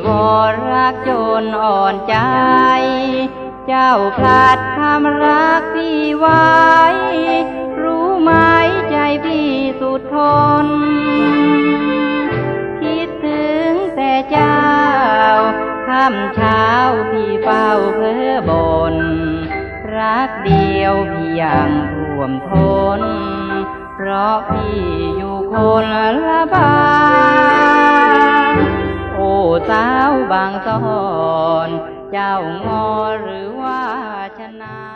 ก็รักจนอ่อนใจเจ้าพลัดคำรักพี่ไว้รู้ไหมใจพี่สุดทนคิดถึงแต่เจ้าค่ำเช้าพี่เฝ้าเพ้อบนรักเดียวพี่ยังท่วมทนเพราะพี่อยู่คนละบ้านโอ้สาวบางซ่อนเจ้างอหรือว่าชนะ